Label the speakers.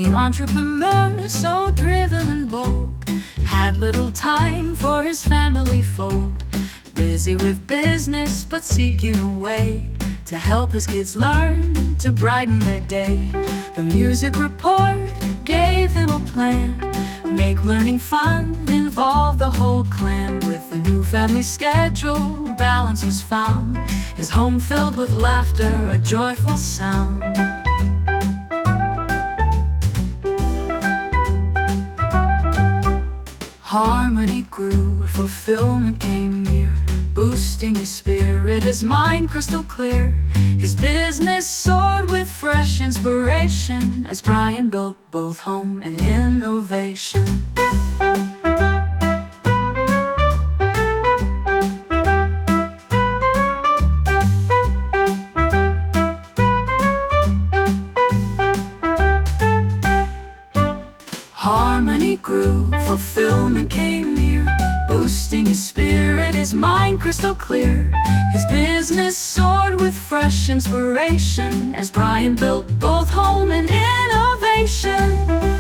Speaker 1: Teen entrepreneur, so driven and bold, had little time for his family folk. Busy with business, but seeking a way to help his kids learn to brighten their day. The music report gave him a plan, make learning fun, involve the whole clan. With the new family schedule, balance was found, his home filled with laughter, a joyful sound. Harmony grew, fulfillment came near, boosting his spirit, his mind crystal clear. His business soared with fresh inspiration as Brian built both home and innovation. Harmony grew, fulfillment came near, boosting his spirit, his mind crystal clear. His business soared with fresh inspiration as Brian built both home and innovation.